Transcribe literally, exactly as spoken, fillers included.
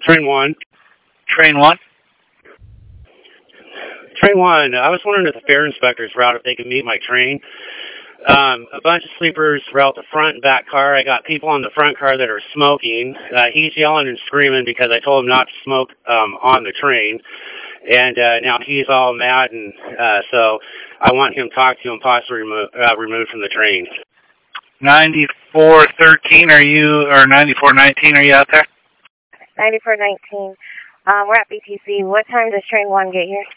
Train one. Train one? Train one. I was wondering if the fare inspector's route, if they could meet my train. Um, a bunch of sleepers throughout the front and back car. I got people on the front car that are smoking. Uh, he's yelling and screaming because I told him not to smoke um, on the train. And uh, now he's all mad, and uh, so I want him talked to and possibly remo- uh, removed from the train. ninety-four thirteen, are you, or ninety-four nineteen, are you out there? ninety-four nineteen. Um, we're at B T C. What time does train one get here?